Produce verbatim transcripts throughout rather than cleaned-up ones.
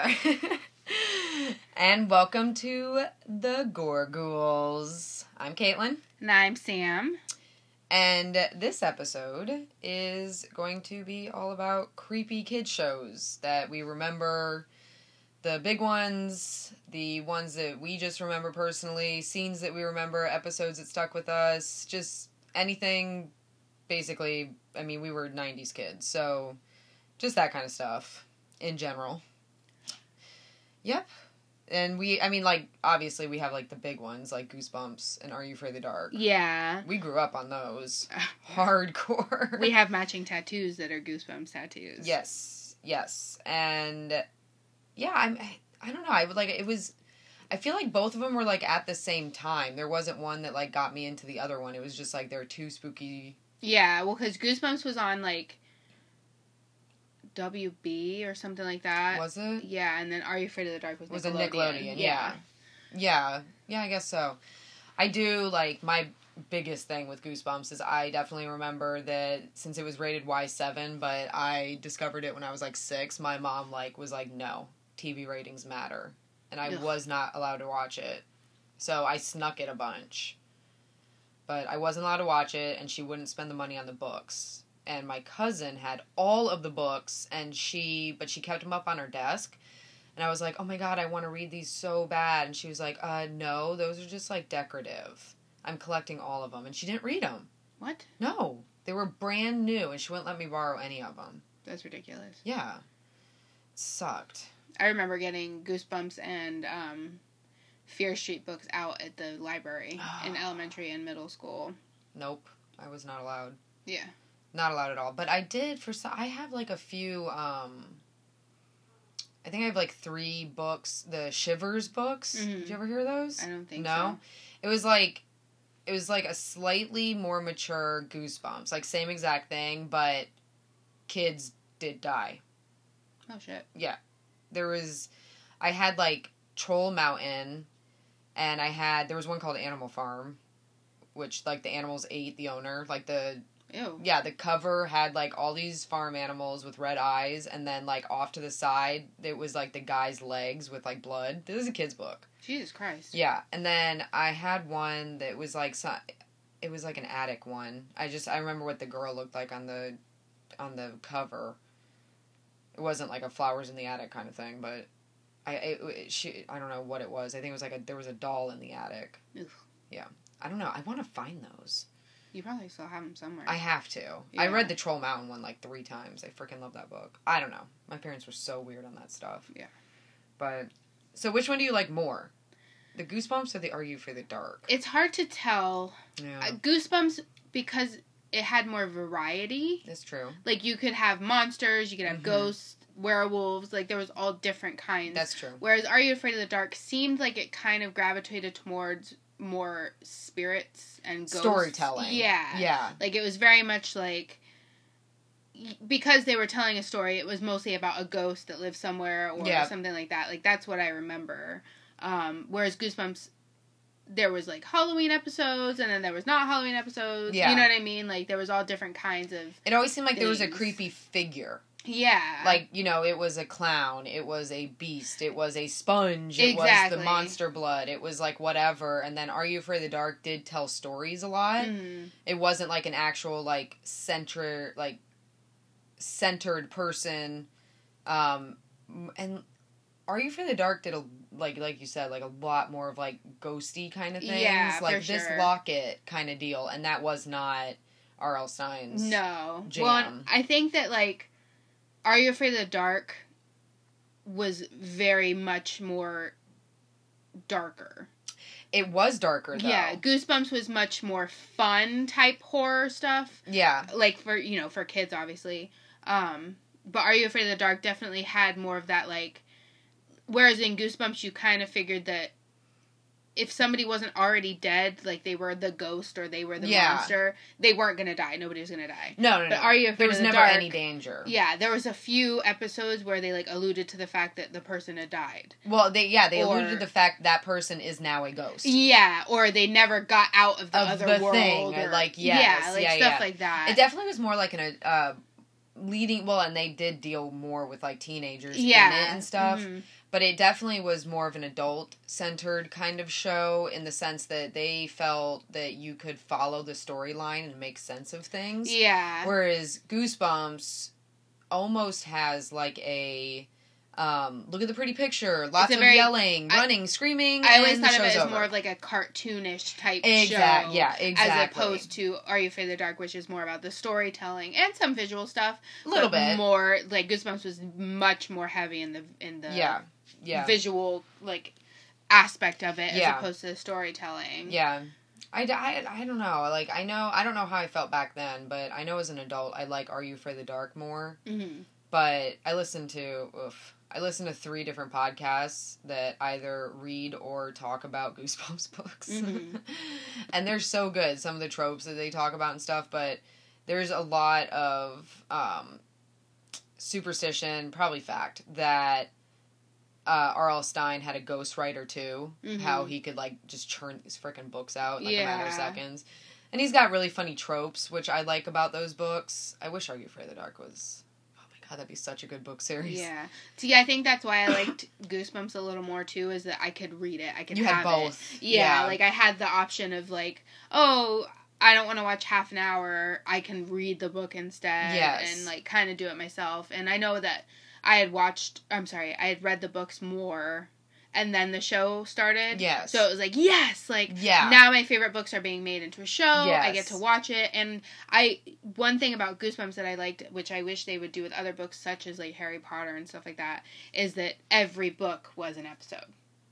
Yeah. And welcome to the Gorgools. I'm Caitlin. And I'm Sam. And this episode is going to be all about creepy kid shows that we remember. The big ones, the ones that we just remember personally, scenes that we remember, episodes that stuck with us, just anything, basically. I mean, we were nineties kids, so just that kind of stuff in general. Yep. And we, I mean, like, obviously we have, like, the big ones, like Goosebumps and Are You Afraid of the Dark? Yeah. We grew up on those. Hardcore. We have matching tattoos that are Goosebumps tattoos. Yes. Yes. And, yeah, I'm, I don't know, I would, like, it was, I feel like both of them were, like, at the same time. There wasn't one that, like, got me into the other one. It was just, like, they were two spooky. Yeah, well, because Goosebumps was on, like, W B or something like that. Was it? Yeah, and then Are You Afraid of the Dark was Nickelodeon. Was a Nickelodeon, yeah. Yeah. Yeah, I guess so. I do, like, my biggest thing with Goosebumps is I definitely remember that since it was rated Y seven, but I discovered it when I was, like, six, my mom, like, was like, no, T V ratings matter. And I Ugh. was not allowed to watch it. So I snuck it a bunch. But I wasn't allowed to watch it, and she wouldn't spend the money on the books. And my cousin had all of the books, and she, but she kept them up on her desk. And I was like, oh my god, I want to read these so bad. And she was like, uh, no, those are just, like, decorative. I'm collecting all of them. And she didn't read them. What? No. They were brand new, and she wouldn't let me borrow any of them. That's ridiculous. Yeah. It sucked. I remember getting Goosebumps and, um, Fear Street books out at the library in elementary and middle school. Nope. I was not allowed. Yeah. Not allowed at all. But I did, for some, I have, like, a few, um, I think I have, like, three books, the Shivers books. Mm-hmm. Did you ever hear those? I don't think no? so. No? It was, like, it was, like, a slightly more mature Goosebumps. Like, same exact thing, but kids did die. Oh, shit. Yeah. There was, I had, like, Troll Mountain, and I had, there was one called Animal Farm, which, like, the animals ate the owner, like, the... Ew. Yeah, the cover had, like, all these farm animals with red eyes, and then, like, off to the side, it was, like, the guy's legs with, like, blood. This is a kid's book. Jesus Christ. Yeah, and then I had one that was, like, so, it was, like, an attic one. I just, I remember what the girl looked like on the, on the cover. It wasn't, like, a flowers in the attic kind of thing, but I, it, it, she, I don't know what it was. I think it was, like, a, there was a doll in the attic. Oof. Yeah. I don't know. I want to find those. You probably still have them somewhere. I have to. Yeah. I read the Troll Mountain one like three times. I freaking love that book. I don't know. My parents were so weird on that stuff. Yeah. But, so which one do you like more? The Goosebumps or the Are You Afraid of the Dark? It's hard to tell. Yeah. Uh, Goosebumps, because it had more variety. That's true. Like, you could have monsters, you could have mm-hmm. ghosts, werewolves, like, there was all different kinds. That's true. Whereas Are You Afraid of the Dark seemed like it kind of gravitated towards more spirits and ghosts. Storytelling. Yeah. Yeah. Like, it was very much like, because they were telling a story, it was mostly about a ghost that lived somewhere or yeah. something like that. Like, that's what I remember. Um, whereas Goosebumps, there was, like, Halloween episodes, and then there was not Halloween episodes. Yeah. You know what I mean? Like, there was all different kinds of It always seemed like things. There was a creepy figure. Yeah. Like, you know, it was a clown, it was a beast, it was a sponge, it exactly. was the monster blood, it was, like, whatever, and then Are You Afraid of the Dark did tell stories a lot. Mm-hmm. It wasn't, like, an actual, like, center, like, centered person, um, and Are You Afraid of the Dark did, a like, like you said, like, a lot more of, like, ghosty kind of things. Yeah, like, for this sure. locket kind of deal, and that was not R L. Stine's No. jam. Well, I think that, like, Are You Afraid of the Dark was very much more darker. It was darker, though. Yeah, Goosebumps was much more fun type horror stuff. Yeah. Like, for, you know, for kids, obviously. Um, but Are You Afraid of the Dark definitely had more of that, like, whereas in Goosebumps you kind of figured that if somebody wasn't already dead, like they were the ghost or they were the yeah. monster, they weren't gonna die. Nobody was gonna die. No, no, but no. Are You Afraid there was of the never Dark, any danger. Yeah, there was a few episodes where they like alluded to the fact that the person had died. Well, they yeah they or, alluded to the fact that person is now a ghost. Yeah, or they never got out of the of other the world. thing, or, like yes, yeah, like yeah, stuff yeah. like that. It definitely was more like an uh, leading, well, and they did deal more with, like, teenagers yeah. in it and stuff. Mm-hmm. But it definitely was more of an adult-centered kind of show in the sense that they felt that you could follow the storyline and make sense of things. Yeah. Whereas Goosebumps almost has, like, a... Um, look at the pretty picture. Lots of very, yelling, I, running, screaming. I always and thought of it as over. more of like a cartoonish type exact, show. Yeah, exactly. As opposed to Are You Afraid of the Dark, which is more about the storytelling and some visual stuff. A little bit more. Like Goosebumps was much more heavy in the in the yeah, yeah. visual like aspect of it yeah. as opposed to the storytelling. Yeah. I, I, I don't know. Like, I know, I don't know how I felt back then, but I know as an adult, I like Are You Afraid of the Dark more. Mm-hmm. But I listen to, oof, I listen to three different podcasts that either read or talk about Goosebumps books. Mm-hmm. And they're so good, some of the tropes that they talk about and stuff, but there's a lot of um, superstition, probably fact, that uh, R L. Stine had a ghostwriter too. Mm-hmm. How he could, like, just churn these freaking books out in, like, yeah. a matter of seconds. And he's got really funny tropes, which I like about those books. I wish Are You Afraid of the Dark was... God, that'd be such a good book series. Yeah. See, I think that's why I liked Goosebumps a little more, too, is that I could read it. I could you have had both. It. Yeah, yeah, like, I had the option of, like, oh, I don't want to watch half an hour. I can read the book instead. Yes. And, like, kind of do it myself. And I know that I had watched, I'm sorry, I had read the books more, and then the show started. Yes. So it was like, yes! Like, yeah. now my favorite books are being made into a show. Yes. I get to watch it. And I, one thing about Goosebumps that I liked, which I wish they would do with other books, such as, like, Harry Potter and stuff like that, is that every book was an episode.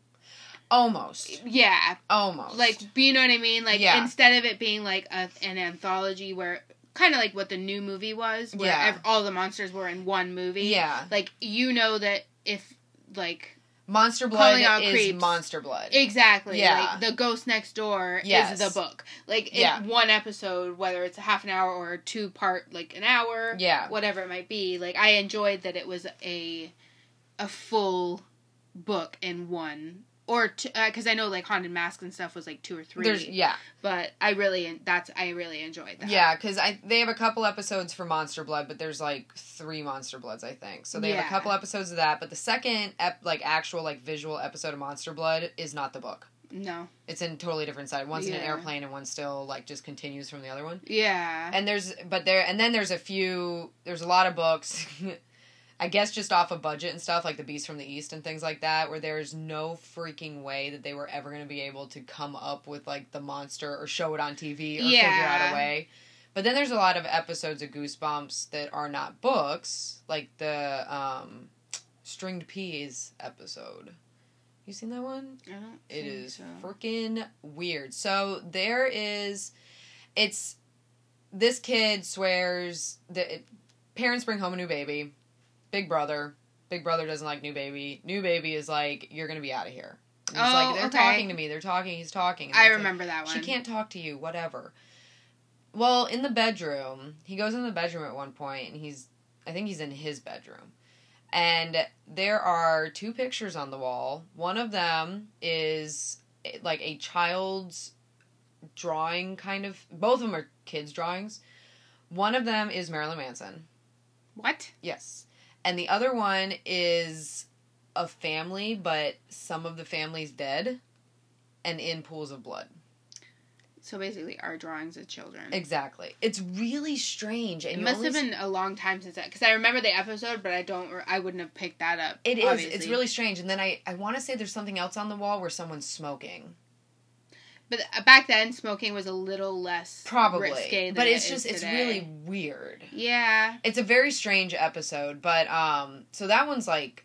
Almost. Yeah. Almost. Like, you know what I mean? Like, yeah. instead of it being, like, a, an anthology where... Kind of like what the new movie was, where yeah. ev- all the monsters were in one movie. Yeah. Like, you know that if, like... Monster Blood is Creeps, Monster Blood. Exactly. Yeah. Like, The Ghost Next Door yes. is the book. Like, in yeah. one episode, whether it's a half an hour or a two-part, like, an hour, yeah. whatever it might be. Like, I enjoyed that it was a a full book in one. Or, because uh, I know, like, Haunted Mask and stuff was, like, two or three. There's, yeah. But I really, that's, I really enjoyed that. Yeah, because I they have a couple episodes for Monster Blood, but there's, like, three Monster Bloods, I think. So they yeah. have a couple episodes of that, but the second, ep- like, actual, like, visual episode of Monster Blood is not the book. No. It's in a totally different side. One's yeah. in an airplane and one still, like, just continues from the other one. Yeah. And there's, but there, and then there's a few, there's a lot of books... I guess just off of budget and stuff, like The Beast from the East and things like that, where there's no freaking way that they were ever going to be able to come up with, like, the monster or show it on T V or yeah. figure out a way. But then there's a lot of episodes of Goosebumps that are not books, like the um, Stringed Peas episode. You seen that one? I don't It think is so. freaking weird. So there is, it's, this kid swears that it, parents bring home a new baby. Big brother. Big brother doesn't like new baby. New baby is like, you're going to be out of here. And he's oh, like, they're okay. talking to me. They're talking. He's talking. And I like, remember that one. She can't talk to you. Whatever. Well, in the bedroom, he goes in the bedroom at one point, and he's, I think he's in his bedroom. And there are two pictures on the wall. One of them is like a child's drawing kind of, both of them are kids' drawings. One of them is Marilyn Manson. What? Yes. And the other one is a family, but some of the family's dead and in pools of blood. So basically, our drawings of children. Exactly. It's really strange. And it you must only have been a long time since that, because I remember the episode, but I don't. I wouldn't have picked that up. It is. Obviously. It's really strange. And then I, I want to say there's something else on the wall where someone's smoking. But back then, smoking was a little less probably risque than but it's it just is it's today. really weird. Yeah. It's a very strange episode, but um, so that one's like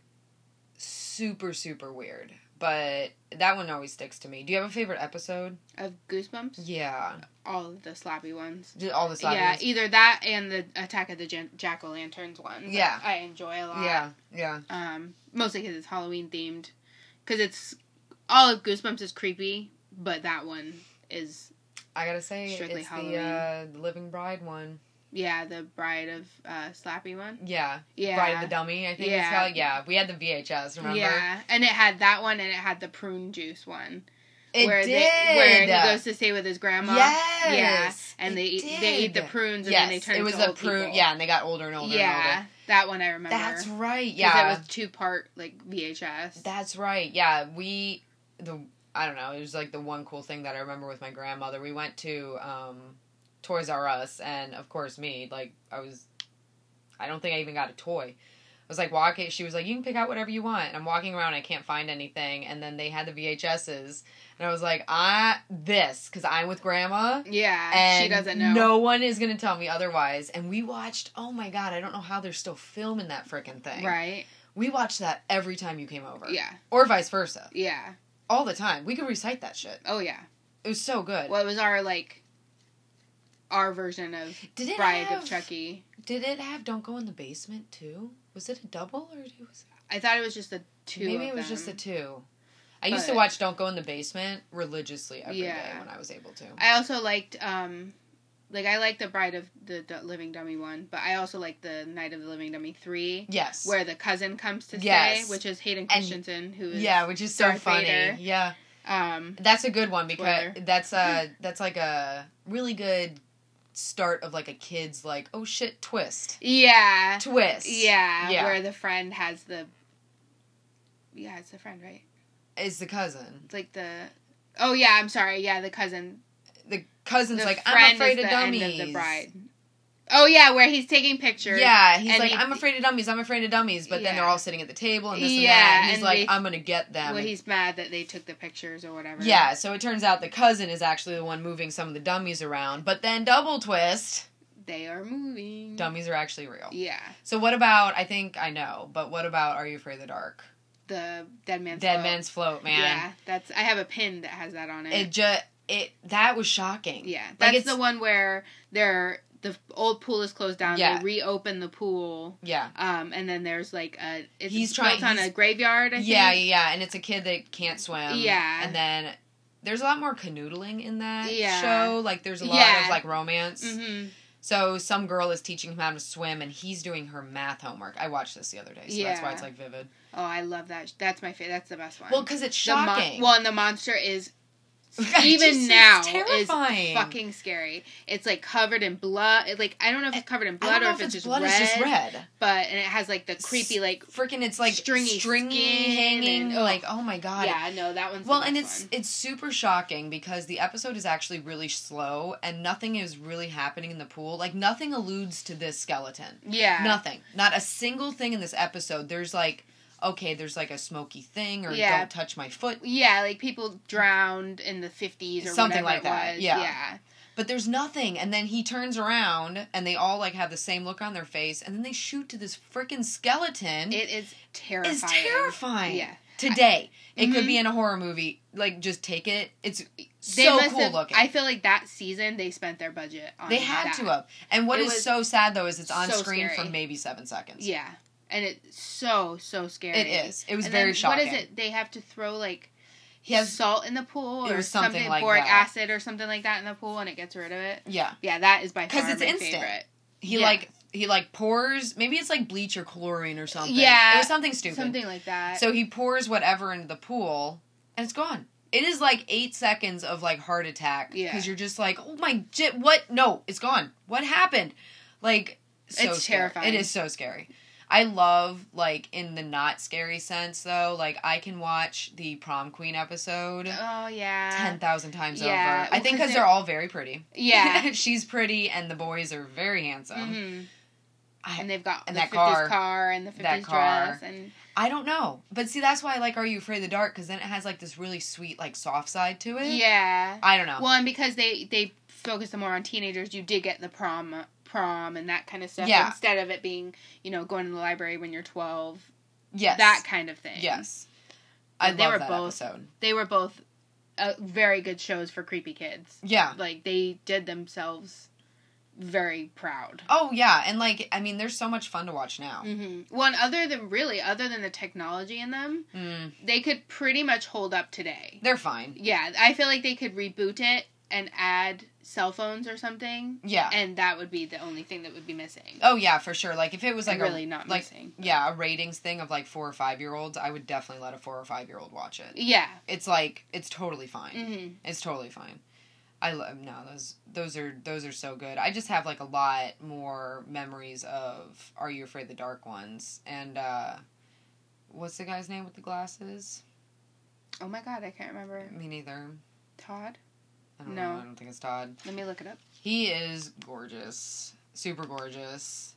super super weird. But that one always sticks to me. Do you have a favorite episode Of Goosebumps? Yeah. All of the slappy ones. Just all the slappy Yeah, ones. either that and the Attack of the Jan- Jack-o'-lanterns one. Yeah. I enjoy a lot. Yeah, yeah. Um, mostly because it's Halloween themed. Because it's all of Goosebumps is creepy, but that one is. I gotta say, strictly it's Halloween. the uh, Living Bride one. Yeah, the Bride of uh, Slappy one. Yeah. Yeah. Bride of the Dummy, I think Yeah. it's called. Yeah, we had the V H S, remember? Yeah, and it had that one, and it had the prune juice one. It where did! They, where he goes to stay with his grandma. Yes! and they they, eat, they eat the prunes and yes, then they turn it was into a old prune. people. Yeah, and they got older and older. Yeah, and older. that one I remember. That's right. 'Cause Yeah, it was two part like V H S. That's right. Yeah, we the I don't know. It was like the one cool thing that I remember with my grandmother. We went to um, Toys R Us, and of course me, like I was. I don't think I even got a toy. I was like walking. She was like, "You can pick out whatever you want." And I'm walking around. I can't find anything. And then they had the V H S's, and I was like, "Ah, this," because I'm with Grandma. Yeah, and she doesn't know. No one is gonna tell me otherwise. And we watched. Oh my god, I don't know how they're still filming that freaking thing. Right. We watched that every time you came over. Yeah. Or vice versa. Yeah. All the time. We could recite that shit. Oh yeah. It was so good. Well, it was our like. Our version of did it Bride have, of Chucky. Did it have Don't Go in the Basement too? Was it a double or was it? I thought it was just the two. Maybe of it was them. just the two. I But, used to watch Don't Go in the Basement religiously every yeah. day when I was able to. I also liked, um, like I liked the Bride of the D- Living Dummy one, but I also liked the Night of the Living Dummy three. Yes. Where the cousin comes to yes. stay, which is Hayden Christensen, who is yeah, which is so Darth funny. Vader. Yeah. Um, that's a good one because spoiler. that's a that's like a really good start of like a kid's like oh shit twist. Yeah. Twist. Yeah. Yeah. Where the friend has the. Yeah, it's the friend, right? Is the cousin. It's like the. Oh yeah, I'm sorry. Yeah, the cousin. The cousin's the like, friend I'm afraid is of the dummies. End of the bride. Oh yeah, where he's taking pictures. Yeah, he's and like, he, I'm afraid of dummies, I'm afraid of dummies, but yeah. then they're all sitting at the table and this and yeah, that, and he's and like, they, I'm gonna get them. Well, he's mad that they took the pictures or whatever. Yeah, so it turns out the cousin is actually the one moving some of the dummies around, but then double twist, they are moving. Dummies are actually real. Yeah. So what about, I think I know, but what about Are You Afraid of the Dark? The Dead Man's Dead Float. Man's Float, man. Yeah, that's, I have a pin that has that on it. It just, it, that was shocking. Yeah, like that's the one where they're, the old pool is closed down. Yeah. They reopen the pool. Yeah. Um, and then there's like a it's he's built trying, on he's, a graveyard. I yeah, think. yeah, and it's a kid that can't swim. Yeah. And then there's a lot more canoodling in that yeah. show. Like there's a lot yeah. of like romance. Mm-hmm. So some girl is teaching him how to swim, and he's doing her math homework. I watched this the other day, so yeah. that's why it's like vivid. Oh, I love that. That's my favorite. That's the best one. Well, because it's The mon- shocking. well, and the monster is. Even Even now, is terrifying. fucking scary. It's like covered in blood. It, like I don't know if it's covered in blood I don't know or if, if it's, it's just blood. red. It's just red. But and it has like the creepy like freaking. It's like stringy, stringy skin hanging. and, like oh my god. Yeah, no, that one's well, the and best it's one. it's super shocking because the episode is actually really slow, and nothing is really happening in the pool. Like nothing alludes to this skeleton. Yeah, Nothing. Not a single thing in this episode. There's like. Okay, there's like a smoky thing, or yeah. don't touch my foot. Yeah, like people drowned in the fifties or something whatever like that. it was. Yeah. yeah. But there's nothing, and then he turns around, and they all like have the same look on their face, and then they shoot to this freaking skeleton. It is terrifying. It's terrifying. Yeah. Today, I, it mm-hmm. could be in a horror movie. Like, just take it. It's they so must cool have, looking. I feel like that season they spent their budget on. They had that. to have. And what It is was so sad though is it's on so screen scary. for maybe seven seconds. Yeah. And it's so, so scary. It is. It was and very then, shocking. What is it? They have to throw, like, He has salt in the pool? It Or was something something, like boric that. acid or something like that in the pool, and it gets rid of it? Yeah. Yeah, that is by far Because it's my instant. favorite. He Yeah. like he like pours. Maybe it's like bleach or chlorine or something. Yeah. It was something stupid. Something like that. So he pours whatever into the pool, and it's gone. It is like eight seconds of like heart attack. Yeah. Because you're just like, oh my shit, what? No, it's gone. What happened? Like, so It's scary. terrifying. It is so scary. I love, like, in the not scary sense, though, like, I can watch the Prom Queen episode Oh, yeah. ten thousand times Yeah, over. I well, think 'cause because they're- they're all very pretty. Yeah. She's pretty, and the boys are very handsome. Mm-hmm. I, And they've got and the that fifties car. car and the fifties That car. dress. And I don't know. But see, that's why I like Are You Afraid of the Dark? Because then it has, like, this really sweet, like, soft side to it. yeah. I don't know. Well, and because they, they focus more on teenagers, you did get the prom prom and that kind of stuff. Yeah. Instead of it being, you know, going to the library when you're twelve. Yes. That kind of thing. Yes. I They love were that both- episode. They were both uh, very good shows for creepy kids. Yeah. Like, they did themselves very proud. Oh, yeah. And, like, I mean, they're so much fun to watch now. Mm-hmm. Well, and other than, really, other than the technology in them, Mm, they could pretty much hold up today. they're fine. Yeah, I feel like they could reboot it and add cell phones or something, Yeah. and that would be the only thing that would be missing. Oh, yeah, for sure. Like, if it was, like, And really a, not like, missing. yeah, a ratings thing of, like, four or five-year-olds, I would definitely let a four or five-year-old watch it. Yeah. It's, like, it's totally fine. Mm-hmm. It's totally fine. I love no those those are those are so good. I just have like a lot more memories of Are You Afraid of the Dark Ones and uh, what's the guy's name with the glasses? Oh my god, I can't remember. Me neither. Todd? I don't No. know. I don't think it's Todd. Let me look it up. He is gorgeous, super gorgeous,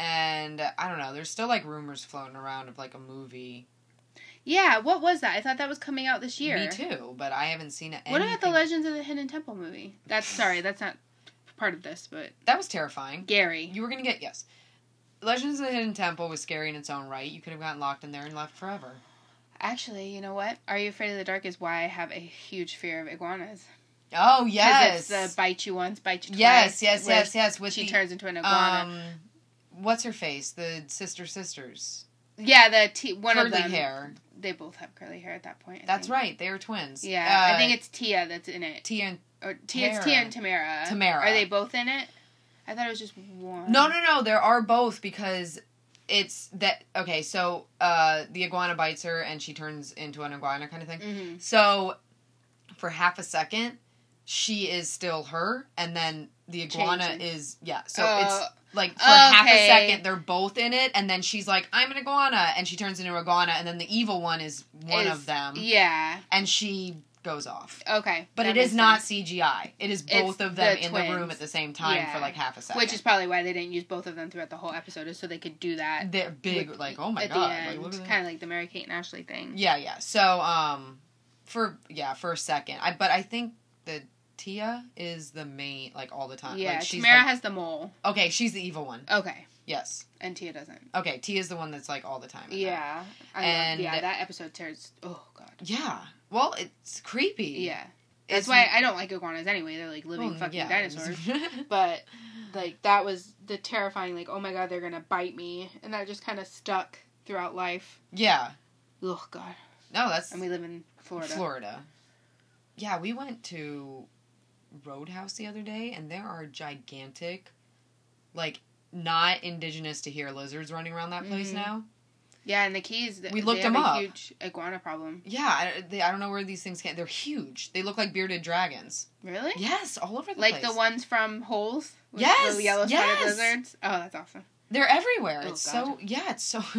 and I don't know. There's still like rumors floating around of like a movie. Yeah, what was that? I thought that was coming out this year. Me too, but I haven't seen it. What about the Legends of the Hidden Temple movie? That's sorry, that's not part of this, but that was terrifying. Gary, you were gonna get yes. Legends of the Hidden Temple was scary in its own right. You could have gotten locked in there and left forever. Actually, you know what? Are You Afraid of the Dark is why I have a huge fear of iguanas. Oh yes, because it's the bite you once, bite you twice. Yes, yes, yes, yes. With she the, turns into an iguana. Um, what's her face? The sister sisters. Yeah, the t- one curly of them. hair. They both have curly hair at that point. I That's think. right. They are twins. Yeah, uh, I think it's Tia that's in it. Tia and or Tia, it's Tia and Tamara. Tamara. Are they both in it? I thought it was just one. No, no, no. There are both because it's that. Okay, so uh, the iguana bites her and she turns into an iguana kind of thing. Mm-hmm. So for half a second, she is still her, and then the iguana Changing. is yeah. So Uh, it's like for okay. half a second they're both in it, and then she's like, "I'm an iguana," and she turns into an iguana, and then the evil one is one Is- of them. Yeah. And she goes off. Okay. But that it is makes not sense. C G I. It is both It's of them the in twins. the room at the same time Yeah. for like half a second. Which is probably why they didn't use both of them throughout the whole episode, is so they could do that. They're big, with- like, oh my at god. the end. Like, look at that. Kind of like the Mary Kate and Ashley thing. Yeah, yeah. So, um, for, yeah, for a second. I But I think that Tia is the main, like, all the time. Yeah, like, she's Tamara like, has the mole. okay, she's the evil one. Okay. Yes. And Tia doesn't. Okay, Tia's the one that's, like, all the time. in that. Yeah. I And- love, yeah, that episode tears. Oh, God. Yeah. Well, it's creepy. Yeah. That's It's- why I don't like iguanas anyway. They're like living well, fucking yeah. dinosaurs. But, like, that was the terrifying, like, oh my god, they're gonna bite me. And that just kind of stuck throughout life. yeah. Oh, God. No, that's... And we live in Florida. Florida. Yeah, we went to Roadhouse the other day, and there are gigantic, like, not indigenous to here lizards running around that place Mhm. now. Yeah, and the Keys, We they looked have them a up. huge iguana problem. Yeah, I, they, I don't know where these things came. They're huge. They look like bearded dragons. Really? Yes, all over the Like place. the ones from Holes? With Yes, The yellow spotted yes. lizards? Oh, that's awesome. They're everywhere. Oh, it's God. so yeah, it's so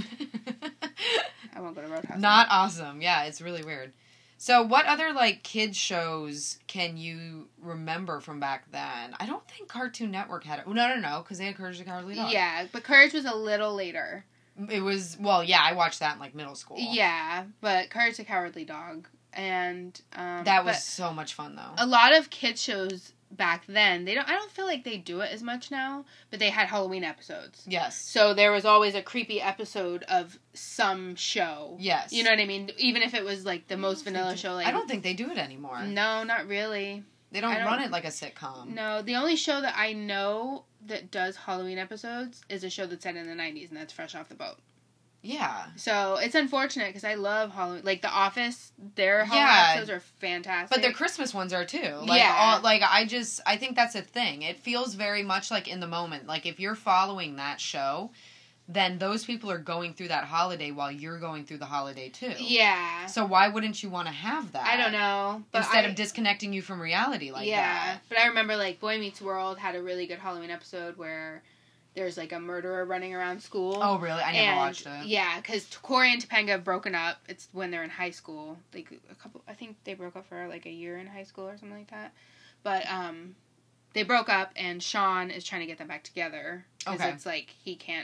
I won't go to Roadhouse. not awesome. Yeah, it's really weird. So, what other like kids shows can you remember from back then? I don't think Cartoon Network had it. No, no, no, because they had Courage the Cowardly Dog. Yeah, but Courage was a little later. It was well, yeah. I watched that in like middle school. Yeah, but Courage the Cowardly Dog. And, um... that was but so much fun though. a lot of kids shows back then, they don't, I don't feel like they do it as much now, but they had Halloween episodes. Yes. So there was always a creepy episode of some show. Yes. You know what I mean? Even if it was like the most vanilla show. Like I don't think they do it anymore. No, not really. They don't, I don't- run it like a sitcom. No, the only show that I know that does Halloween episodes is a show that's set in the nineties, and that's Fresh Off the Boat. Yeah. So it's unfortunate because I love Halloween. Like The Office, their Halloween Yeah. episodes are fantastic. But their Christmas ones are too. Like, Yeah. all, like I just, I think that's a thing. It feels very much like in the moment. Like if you're following that show, then those people are going through that holiday while you're going through the holiday too. Yeah. So why wouldn't you want to have that? I don't know. But Instead I, of disconnecting you from reality like yeah. that. But I remember like Boy Meets World had a really good Halloween episode where there's like a murderer running around school. Oh really? I never and, watched it. Yeah, because Corey and Topanga have broken up. It's when they're in high school. Like a couple, I think they broke up for like a year in high school or something like that. But um, they broke up, and Sean is trying to get them back together because Okay. it's like he can't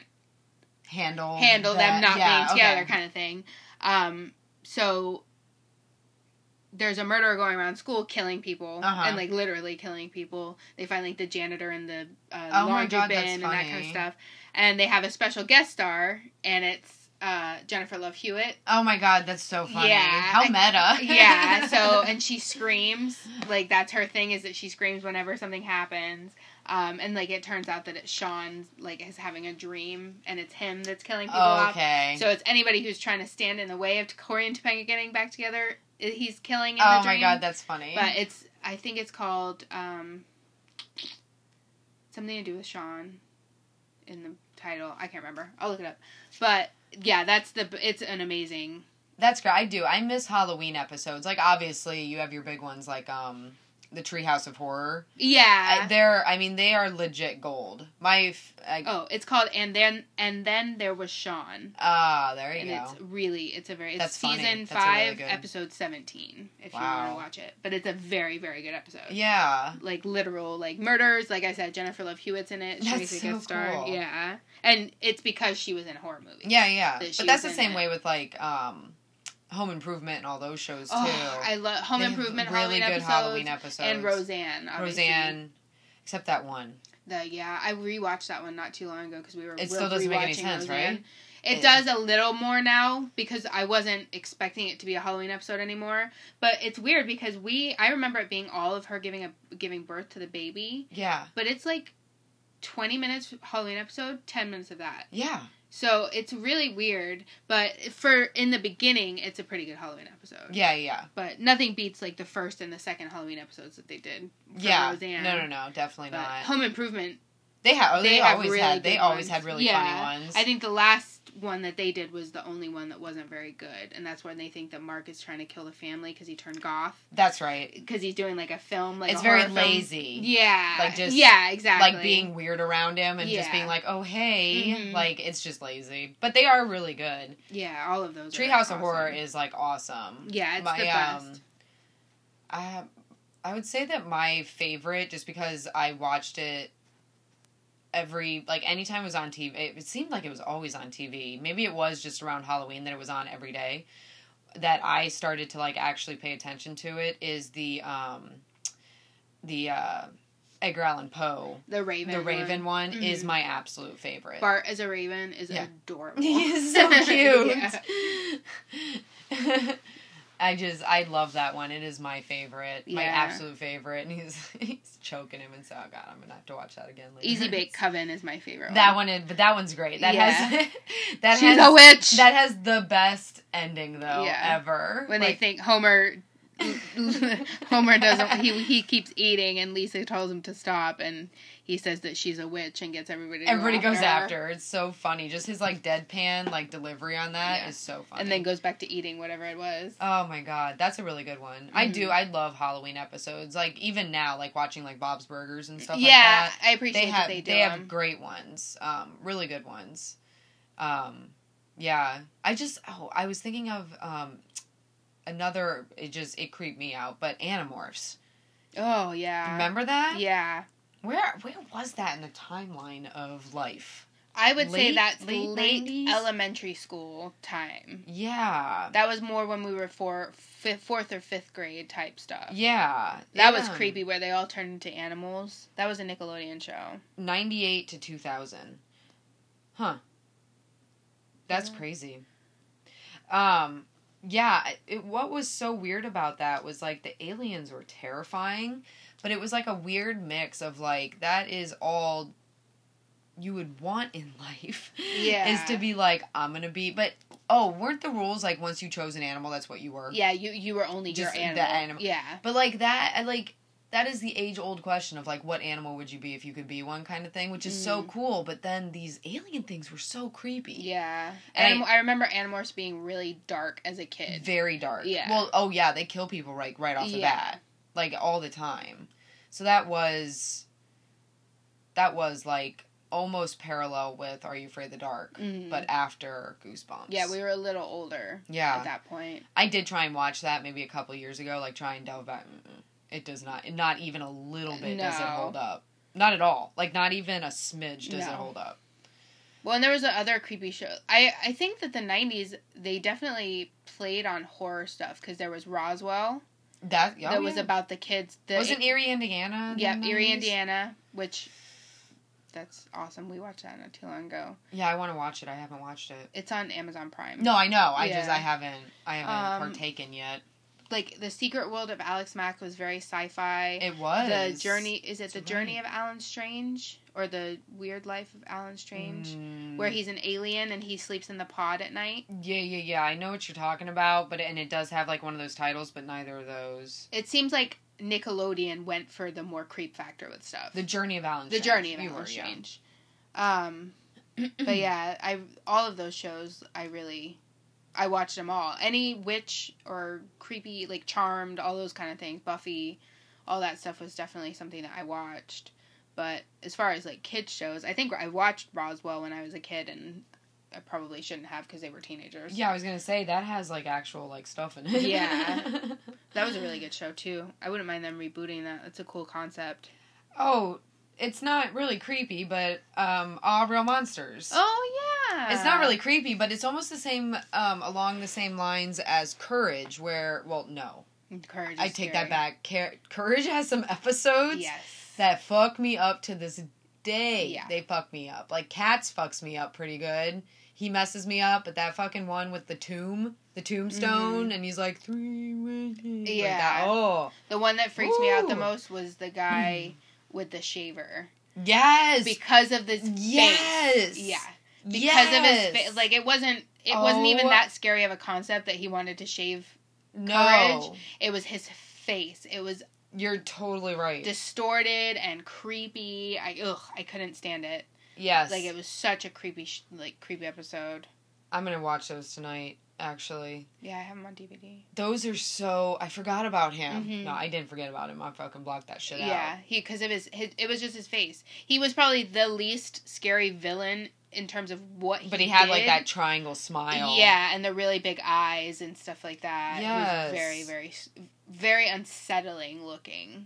Handle handle them that- not yeah, being together, okay. kind of thing. Um, so there's a murderer going around school killing people, Uh-huh. and like literally killing people. They find like the janitor in the uh, Oh my laundry God, bin that's and that kind of funny. stuff. And they have a special guest star, and it's uh, Jennifer Love Hewitt. Oh my god, that's so funny. Yeah. How meta. Yeah, so, and she screams. Like, that's her thing, is that she screams whenever something happens. Um, and, like, it turns out that it's Sean, like, is having a dream, and it's him that's killing people Oh, off. okay. So it's anybody who's trying to stand in the way of Corey and Topanga getting back together, i- he's killing in oh the my dream. god, that's funny. But it's, I think it's called, um, something to do with Sean in the title. I can't remember. I'll look it up. But, yeah, that's the, it's an amazing... That's great. I do. I miss Halloween episodes. Like, obviously, you have your big ones like, um, the Treehouse of Horror. Yeah. I, they're, I mean, they are legit gold. My, I, oh, it's called And Then and Then There Was Sean. Ah, there you and go. And it's really, it's a very, it's That's season funny. That's five, really good. episode seventeen, if wow. you want to watch it. But it's a very, very good episode. Yeah. Like, literal, like, murders. Like I said, Jennifer Love Hewitt's in it. She That's makes a so good star. cool. Yeah. And it's because she was in horror movies. Yeah, yeah. That but that's was the in same it. way with, like, um... Home Improvement and all those shows too. Oh, I love Home They have Improvement, really Halloween good episodes, Halloween episodes, and Roseanne. Obviously. Roseanne, except that one. The yeah, I rewatched that one not too long ago because we were. It still doesn't make any sense, Roseanne. right? It, It- does a little more now because I wasn't expecting it to be a Halloween episode anymore. But it's weird because we I remember it being all of her giving a giving birth to the baby. Yeah. But it's like twenty minutes Halloween episode, ten minutes of that. Yeah. So it's really weird, but for in the beginning, it's a pretty good Halloween episode. Yeah, yeah. But nothing beats like the first and the second Halloween episodes that they did. For Yeah. Roseanne. No, no, no, definitely But not. Home Improvement. They have. They, They have always really had. They good always ones. had really Yeah. funny ones. I think the last one that they did was the only one that wasn't very good, and that's when they think that Mark is trying to kill the family because he turned goth. That's right. Because he's doing like a film, like It's a very horror film. lazy. Yeah, Like, just, yeah, exactly. Like being weird around him and just Yeah. being like, oh hey, Mhm. like it's just lazy. But they are really good. Yeah, all of those. Treehouse are of awesome. Horror is like awesome. Yeah, it's my, the best. Um, I I would say that my favorite, just because I watched it every, like, anytime it was on T V, it, it seemed like it was always on T V. Maybe it was just around Halloween that it was on every day, that I started to, like, actually pay attention to it, is the, um, the, uh, Edgar Allan Poe. The Raven. The Raven one, one. is Mhm. my absolute favorite. Bart as a Raven is Yeah. adorable. He is so cute. Yeah. I just, I love that one. It is my favorite. My Yeah. absolute favorite. And he's he's choking him and so, oh God, I'm going to have to watch that again later. Easy Bake Coven is my favorite That one. one is, but that one's great. That Yeah. has, that She's has, a witch! that has the best ending though, Yeah. ever. When Like, they think Homer... Homer doesn't... He, he keeps eating and Lisa tells him to stop and he says that she's a witch and gets everybody to everybody go goes after her. after her. It's so funny. Just his like deadpan like delivery on that Yeah. is so funny. And then goes back to eating whatever it was. Oh my God, that's a really good one. I Mhm. do. I love Halloween episodes. Like even now, like watching like Bob's Burgers and stuff yeah, like that. I appreciate They have that they do they have them. great ones. Um, really good ones. Um, yeah. I just oh I was thinking of um, another. It just it creeped me out. But Animorphs. Oh, yeah. Remember that? Yeah. Where where was that in the timeline of life? I would say Late- that's late late, nineties? elementary school time. Yeah. That was more when we were four, fifth, fourth or fifth grade type stuff. Yeah. That was Yeah. creepy where they all turned into animals. That was a Nickelodeon show. ninety-eight to two thousand. Huh. That's Yeah. crazy. Um, yeah, it, what was so weird about that was, like, the aliens were terrifying, but it was, like, a weird mix of, like, that is all you would want in life. Yeah. Is to be, like, I'm gonna be, but, oh, weren't the rules, like, once you chose an animal, that's what you were? Yeah, you you were only Just your the animal. animal. Yeah. But, like, that, I, like... That is the age-old question of, like, what animal would you be if you could be one kind of thing, which is so Mhm. cool, but then these alien things were so creepy. Yeah. And Anim- I, I remember Animorphs being really dark as a kid. Very dark. Yeah. Well, oh yeah, they kill people, like, right off the Yeah. bat. Like, all the time. So that was... That was, like, almost parallel with Are You Afraid of the Dark, Mhm. but after Goosebumps. Yeah, we were a little older Yeah. at that point. I did try and watch that maybe a couple years ago, like, try and delve back. Mm-mm. It does not, not even a little bit does it No. hold up. Not at all. Like, not even a smidge does No. it hold up. Well, and there was other creepy show. I I think that the nineties they definitely played on horror stuff because there was Roswell That, oh, that was yeah. about the kids. The, Wasn't Erie, Indiana? in the yeah, Erie, nineties? Indiana, which that's awesome. We watched that not too long ago. Yeah, I want to watch it. I haven't watched it. It's on Amazon Prime. No, I know. I just Yeah. I haven't I haven't Um, partaken yet. Like the Secret World of Alex Mack was very sci-fi. It was The Journey is it That's the Journey right. of Alan Strange or the Weird Life of Alan Strange, Mm, where he's an alien and he sleeps in the pod at night. yeah, yeah, yeah. I know what you're talking about, but and it does have like one of those titles, but neither of those. It seems like Nickelodeon went for the more creep factor with stuff. The Journey of Alan. The Strange. Journey of You Alan were, yeah. Strange. Um, but yeah, I all of those shows I really, I watched them all. Any witch or creepy like Charmed, all those kind of things. Buffy, all that stuff was definitely something that I watched. But as far as, like, kids shows, I think I watched Roswell when I was a kid, and I probably shouldn't have because they were teenagers. Yeah, I was gonna say, that has, like, actual, like, stuff in it. Yeah. That was a really good show, too. I wouldn't mind them rebooting that. That's a cool concept. Oh, it's not really creepy, but, um, All Real Monsters. Oh, yeah! It's not really creepy, but it's almost the same, um, along the same lines as Courage, where, well, no. Courage is I take scary. that back. Car- Courage has some episodes Yes. that fuck me up to this day. Yeah. They fuck me up. Like, Cats fucks me up pretty good. He messes me up, but that fucking one with the tomb, the tombstone, mm-hmm. and he's like, three wishes. Yeah. Like that. Oh. The one that freaked Ooh. me out the most was the guy with the shaver. Yes. Because of the yes. face. Yeah. Because yes. of his face. Like, it wasn't, it oh. wasn't even that scary of a concept that he wanted to shave no. Courage. It was his face. It was You're totally right. distorted and creepy. I ugh, I couldn't stand it. Yes. Like, it was such a creepy, sh- like, creepy episode. I'm gonna watch those tonight, actually. Yeah, I have them on D V D. Those are so... I forgot about him. Mm-hmm. No, I didn't forget about him. I fucking blocked that shit out. Yeah, he because of his, his... It was just his face. He was probably the least scary villain in terms of what he But he had, did. like, that triangle smile. Yeah, and the really big eyes and stuff like that. Yes. It was very, very, very unsettling looking.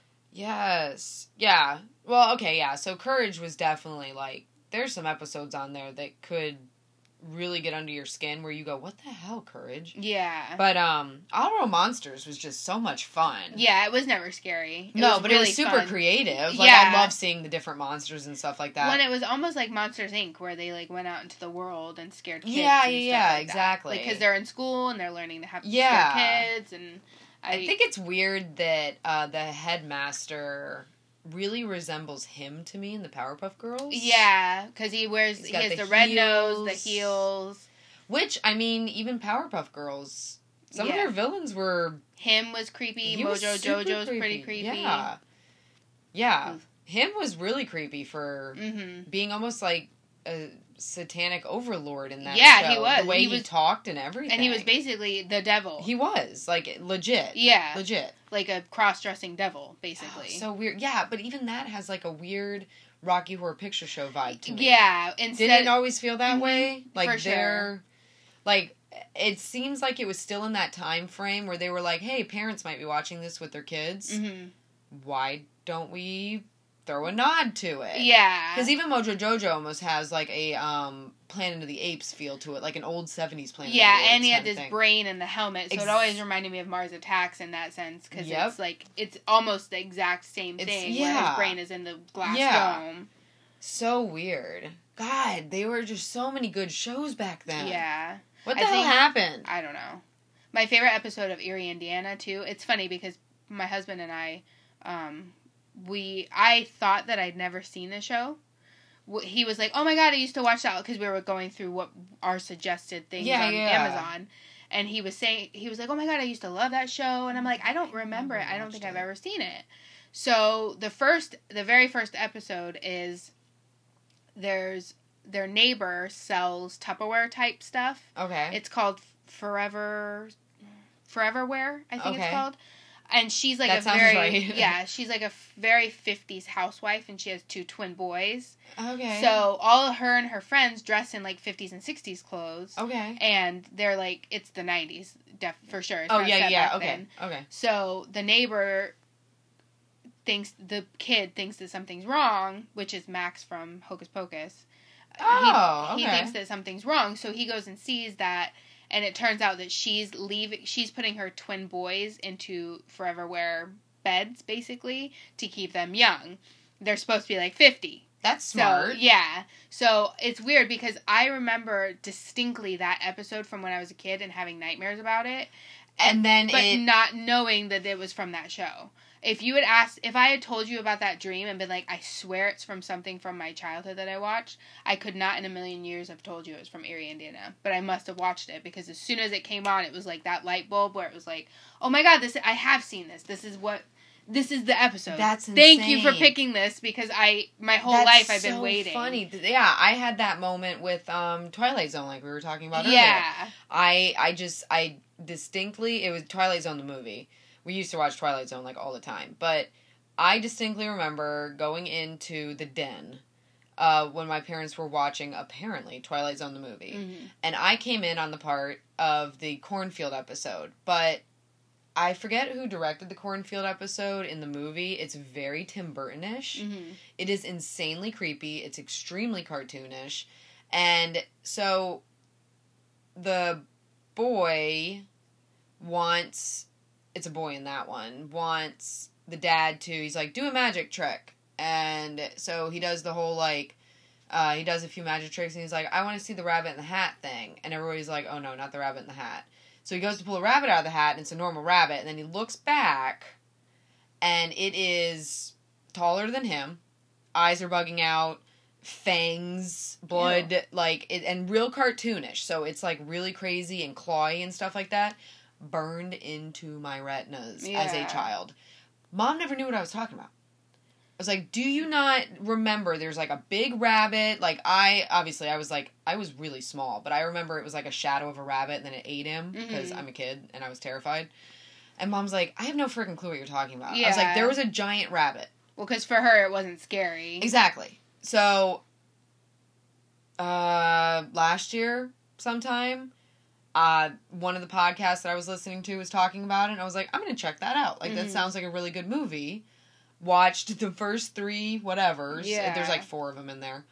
Yes. Yeah. Well, okay, yeah. So Courage was definitely, like, there's some episodes on there that could really get under your skin where you go, what the hell, Courage? Yeah. But, um, All Real Monsters was just so much fun. Yeah, it was never scary. It no, was but really it was super fun. creative. Like, yeah. I love seeing the different monsters and stuff like that. When it was almost like Monsters, Incorporated, where they, like, went out into the world and scared kids. Yeah, and yeah, stuff yeah, like exactly. Because like, they're in school and they're learning to have yeah. scare kids and... I, I think it's weird that uh, the headmaster really resembles him to me in the Powerpuff Girls. Yeah, because he wears He's he got has the the red heels. nose, the heels. Which, I mean, even Powerpuff Girls, some Yeah. of their villains were... Him was creepy. He was Mojo super Jojo's creepy. pretty creepy. Yeah. Yeah. Mm. Him was really creepy for Mm-hmm. being almost like a satanic overlord in that Yeah, show. he was. The way He he, was- talked and everything. And he was basically the devil. He was. Like, legit. yeah, Legit. like a cross-dressing devil, basically. So weird. Yeah, but even that has like a weird Rocky Horror Picture Show vibe to me. Yeah, instead Didn't it always feel that Mhm, way? Like for sure. they're like it seems like it was still in that time frame where they were like, "Hey, parents might be watching this with their kids. Mm-hmm. Why don't we throw a nod to it?" Yeah, Because even Mojo Jojo almost has like a um, Planet of the Apes feel to it, like an old seventies Planet yeah, of the Apes and he had kind of this thing. brain in the helmet, so Ex- it always reminded me of Mars Attacks in that sense, because Yep. it's like it's almost the exact same It's- thing. Where yeah. his brain is in the glass Yeah. dome. So weird. God, they were just so many good shows back then. Yeah. What the I hell think- happened? I don't know. My favorite episode of Erie, Indiana, too. It's funny because my husband and I, um, we, I thought that I'd never seen the show. W- He was like, "Oh my god, I used to watch that," because we were going through what our suggested things Yeah, on yeah. Amazon, and he was saying, he was like, "Oh my god, I used to love that show," and I'm like, "I don't remember it. I don't think I've watched it. ever seen it." So the first, the very first episode is there's their neighbor sells Tupperware type stuff. Okay. It's called Forever, Foreverware, I think Okay. it's called. And she's like That a sounds very, right. yeah, she's like a f- very fifties housewife, and she has two twin boys. okay. So all of her and her friends dress in like fifties and sixties clothes. Okay. And they're like, it's the nineties, def- for sure. It's Oh not yeah, set yeah. back Okay. then. Okay. So the neighbor thinks, the kid thinks that something's wrong, which is Max from Hocus Pocus. Oh, he, okay. he thinks that something's wrong, so he goes and sees that, and it turns out that she's leaving. She's putting her twin boys into Foreverware beds, basically, to keep them young. They're supposed to be like fifty. That's smart. So, yeah. So it's weird because I remember distinctly that episode from when I was a kid and having nightmares about it, and then but it. not knowing that it was from that show. If you had asked, if I had told you about that dream and been like, I swear it's from something from my childhood that I watched, I could not in a million years have told you it was from Erie, Indiana. But I must have watched it because as soon as it came on, it was like that light bulb where it was like, oh my god, this I have seen this. This is what, this is the episode. That's Thank you for insane. picking this because I, my whole That's life I've been so waiting. Funny. Yeah, I had that moment with um, Twilight Zone, like we were talking about earlier. Yeah. I I just I distinctly it was Twilight Zone the movie. We used to watch Twilight Zone, like, all the time. But I distinctly remember going into the den uh, when my parents were watching, apparently, Twilight Zone the movie. Mm-hmm. And I came in on the part of the cornfield episode. But I forget who directed the cornfield episode in the movie. It's very Tim Burton-ish. Mm-hmm. It is insanely creepy. It's extremely cartoonish. And so the boy wants... It's a boy in that one. Wants the dad to... He's like, do a magic trick. And so he does the whole, like... Uh, he does a few magic tricks, and he's like, I want to see the rabbit in the hat thing. And everybody's like, oh no, not the rabbit in the hat. So he goes to pull a rabbit out of the hat, and it's a normal rabbit. And then he looks back, and it is taller than him. Eyes are bugging out. Fangs, blood, Ew. like, it, and real cartoonish. So it's, like, really crazy and clawy and stuff like that. Burned into my retinas yeah. as a child. Mom never knew what I was talking about. I was like, do you not remember there's, like, a big rabbit? Like, I, obviously, I was, like, I was really small, but I remember it was, like, a shadow of a rabbit, and then it ate him, because mm-hmm. I'm a kid, and I was terrified. And Mom's like, I have no freaking clue what you're talking about. Yeah. I was like, there was a giant rabbit. Well, because for her, it wasn't scary. Exactly. So, uh, last year, sometime, uh, one of the podcasts that I was listening to was talking about it, and I was like, I'm going to check that out. Like, mm-hmm. that sounds like a really good movie. Watched the first three whatevers. Yeah. There's like four of them in there.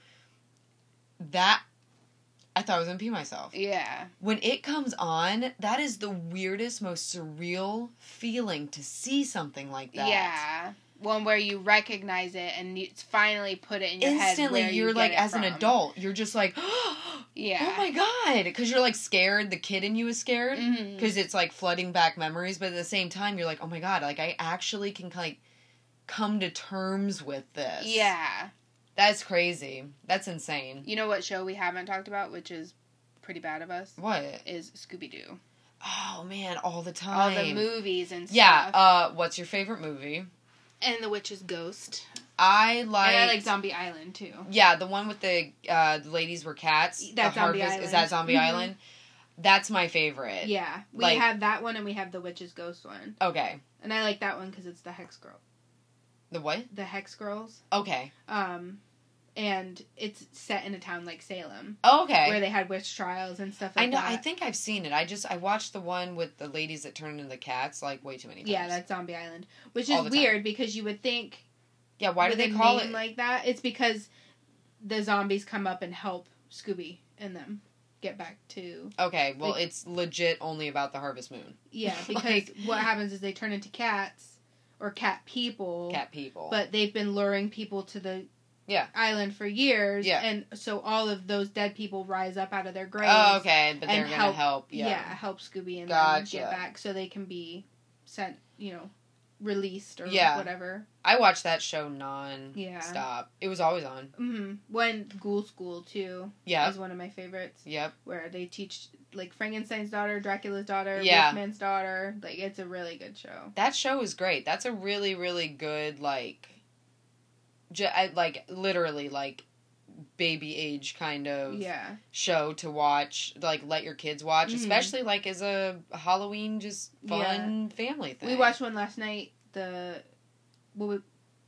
That, I thought I was going to pee myself. Yeah. When it comes on, that is the weirdest, most surreal feeling to see something like that. Yeah. One where you recognize it and you finally put it in your Instantly, head. Instantly, you're you like, as from. an adult, you're just like, yeah. Oh my God. Because you're like scared. The kid in you is scared. Because mm-hmm. it's like flooding back memories. But at the same time, you're like, oh my God, like I actually can like come to terms with this. Yeah. That's crazy. That's insane. You know what show we haven't talked about, which is pretty bad of us? What? Is Scooby-Doo. Oh, man, all the time. All the movies and stuff. Yeah, uh, what's your favorite movie? And The Witch's Ghost. I like... And I like Zombie Island, too. Yeah, the one with the, uh, the ladies were cats. That's Zombie Harvest, Island. Is that Zombie mm-hmm. Island? That's my favorite. Yeah. We like, have that one and we have The Witch's Ghost one. Okay. And I like that one because it's the Hex Girl. The what? The Hex Girls. Okay. Um, and it's set in a town like Salem. Oh, okay. Where they had witch trials and stuff like I know, that. I think I've seen it. I just, I watched the one with the ladies that turn into the cats, like, way too many times. Yeah, that's Zombie Island. Which is weird time. because you would think... Yeah, why do they call it like that? It's because the zombies come up and help Scooby and them get back to... Okay, well, like, it's legit only about the Harvest Moon. Yeah, because like, what happens is they turn into cats... Or cat people. Cat people. But they've been luring people to the yeah. island for years. Yeah. And so all of those dead people rise up out of their graves. Oh, okay. But they're going to help. Yeah. Yeah, help Scooby and gotcha. them get back so they can be sent, you know, released or yeah. whatever. I watched that show non-stop. Yeah. It was always on. Mm-hmm. When Ghoul School, too. Yeah. Is one of my favorites. Yep. Where they teach, like, Frankenstein's daughter, Dracula's daughter, yeah. Wolfman's daughter. Like, it's a really good show. That show is great. That's a really, really good, like, j- I, like, literally, like, baby age kind of yeah. show to watch, like, let your kids watch, mm-hmm. especially, like, as a Halloween, just fun yeah. family thing. We watched one last night, the, well, we,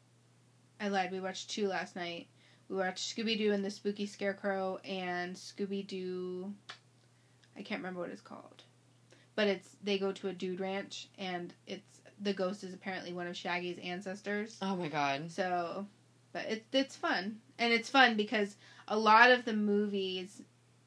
I lied, we watched two last night. We watched Scooby-Doo and the Spooky Scarecrow and Scooby-Doo, I can't remember what it's called, but it's, they go to a dude ranch, and it's, the ghost is apparently one of Shaggy's ancestors. Oh my God. So, but it, it's fun. And it's fun because a lot of the movies,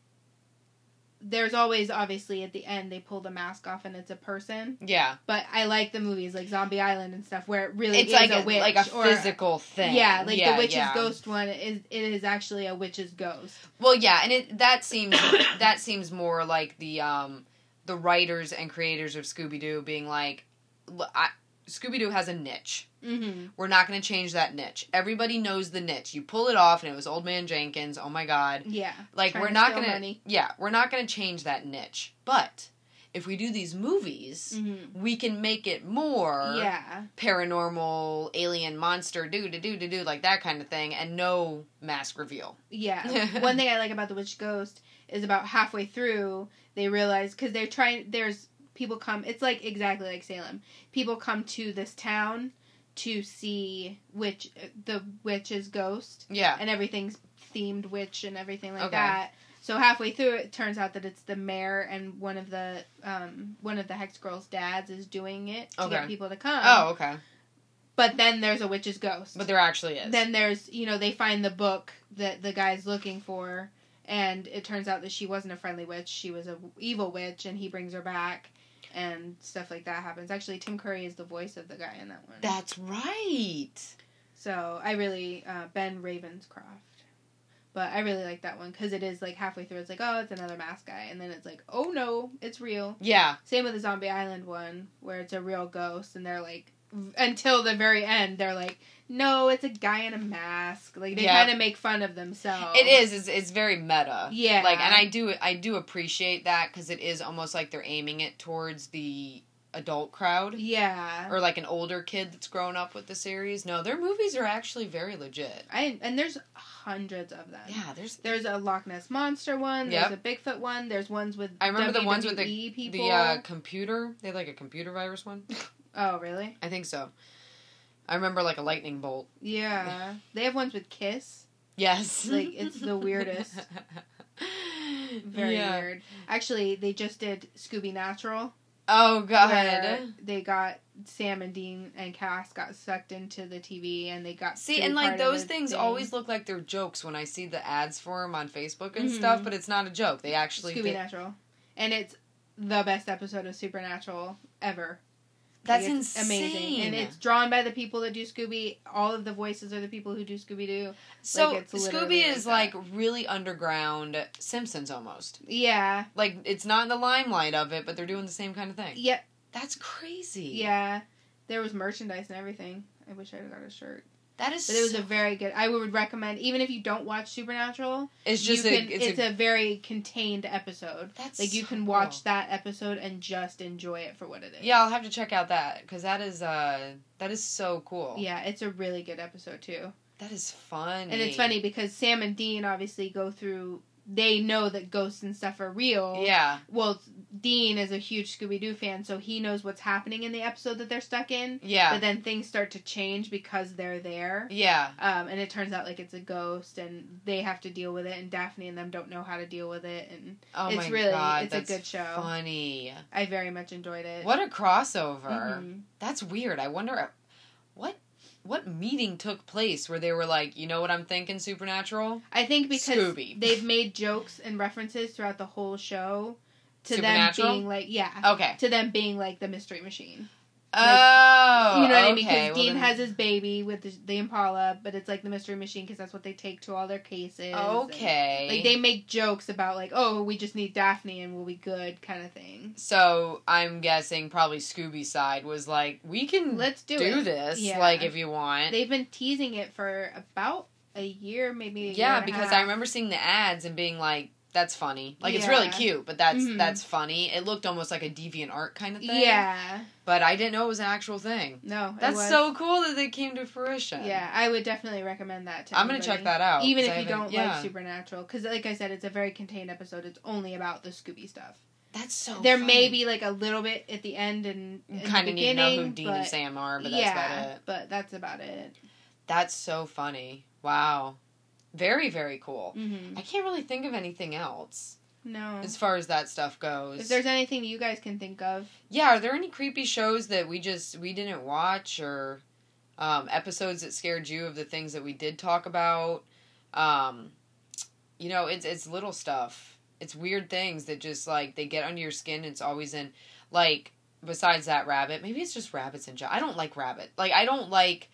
there's always, obviously, at the end, they pull the mask off and it's a person. Yeah. But I like the movies, like Zombie Island and stuff, where it really it's is like a, a witch. like a or, physical thing. Yeah, like yeah, the witch's yeah. ghost one, is it is actually a witch's ghost. Well, yeah, and it that seems that seems more like the um, the writers and creators of Scooby-Doo being like, I, Scooby-Doo has a niche. Mm-hmm. We're not going to change that niche. Everybody knows the niche. You pull it off, and it was Old Man Jenkins. Oh my God! Yeah, like we're not going to. Yeah, we're not going to change that niche. But if we do these movies, mm-hmm. we can make it more yeah. paranormal, alien, monster, do do do do do like that kind of thing, and no mask reveal. Yeah, one thing I like about the Witch Ghost is about halfway through they realize because they're trying. There's people come. It's like exactly like Salem. People come to this town to see witch the witch's ghost. Yeah. And everything's themed witch and everything like Okay. that. So halfway through, it turns out that it's the mayor and one of the um, one of the Hex Girls' dads is doing it to Okay. get people to come. Oh, okay. But then there's a witch's ghost. But there actually is. Then there's, you know, they find the book that the guy's looking for, and it turns out that she wasn't a friendly witch. She was a evil witch, and he brings her back, and stuff like that happens. Actually, Tim Curry is the voice of the guy in that one. That's right. So I really, uh, Ben Ravenscroft. But I really like that one because it is like halfway through, it's like, oh, it's another mask guy. And then it's like, oh no, it's real. Yeah. Same with the Zombie Island one where it's a real ghost and they're like, until the very end, they're like, no, it's a guy in a mask. Like, they Yeah. kind of make fun of themselves. It is. It's, it's very meta. Yeah. Like, and I do, I do appreciate that because it is almost like they're aiming it towards the adult crowd. Yeah. Or like an older kid that's grown up with the series. No, their movies are actually very legit. I And there's hundreds of them. Yeah, there's... There's a Loch Ness Monster one. Yep. There's a Bigfoot one. There's ones with I remember W W E the ones with the, people. the uh, computer. They had like a computer virus one. Oh, really? I think so. I remember like a lightning bolt. Yeah. They have ones with Kiss. Yes. Like, it's the weirdest. Very Yeah. weird. Actually, they just did Scooby Natural. Oh, God. Where they got Sam and Dean and Cass got sucked into the T V and they got See, to and be like part of those the things thing. always look like they're jokes when I see the ads for them on Facebook and Mhm. stuff, but it's not a joke. They actually Scooby did- Natural, and it's the best episode of Supernatural ever. That's Like, it's insane. amazing, and it's drawn by the people that do Scooby. All of the voices are the people who do Scooby Doo. So like, it's literally Scooby like is that. like really underground Simpsons almost. Yeah, Like it's not in the limelight of it, but they're doing the same kind of thing. yep, That's crazy. yeah. There was merchandise and everything. I wish I had got a shirt. That is. But it was so, a very good. I would recommend, even if you don't watch Supernatural. It's just you a. can, It's, it's a, a, very contained episode. That's Like you so can watch cool. that episode and just enjoy it for what it is. Yeah, I'll have to check out that because that is uh that is so cool. Yeah, it's a really good episode too. That is fun. And it's funny because Sam and Dean obviously go through. They know that ghosts and stuff are real. Yeah. Well, Dean is a huge Scooby-Doo fan, so he knows what's happening in the episode that they're stuck in. Yeah. But then things start to change because they're there. Yeah. Um, and it turns out like it's a ghost, and they have to deal with it, and Daphne and them don't know how to deal with it, and Oh it's my really god, it's that's a good show. Funny. I very much enjoyed it. What a crossover. Mhm. That's weird. I wonder what what meeting took place where they were like, you know what I'm thinking, Supernatural? I think because Scooby. they've made jokes and references throughout the whole show to them Supernatural? being like, yeah, Okay. to them being like the Mystery Machine. Oh, You know what I mean? okay. Because Well, Dean then- has his baby with the, the Impala, but it's like the Mystery Machine because that's what they take to all their cases. and, Okay. like they make jokes about like, oh, we just need Daphne and we'll be good, kind of thing. So I'm guessing probably Scooby's side was like, we can Let's do, do it. this, Yeah. like if you want. They've been teasing it for about a year, maybe. A year yeah, and a because half. I remember seeing the ads and being like, that's funny. Like it's really Yeah. cute, but that's Mhm. that's funny. It looked almost like a deviant art kind of thing. Yeah. But I didn't know it was an actual thing. No. it That's was. so cool that they came to fruition. Yeah, I would definitely recommend that to I'm gonna anybody. check that out. Even 'cause if I you haven't- don't yeah. like Supernatural, because like I said, it's a very contained episode. It's only about the Scooby stuff. That's so there funny. may be like a little bit at the end and in Kind the of need to know beginning, who Dean but and Sam are, but that's yeah, about it. but that's about it. That's so funny. Wow. Very, very cool. Mm-hmm. I can't really think of anything else No. as far as that stuff goes. If there's anything you guys can think of, Yeah, are there any creepy shows that we just we didn't watch or um, episodes that scared you of the things that we did talk about? Um, you know, it's it's little stuff. It's weird things that just like they get under your skin. It's always in like besides that rabbit, maybe it's just rabbits in general. I don't like rabbit. Like I don't like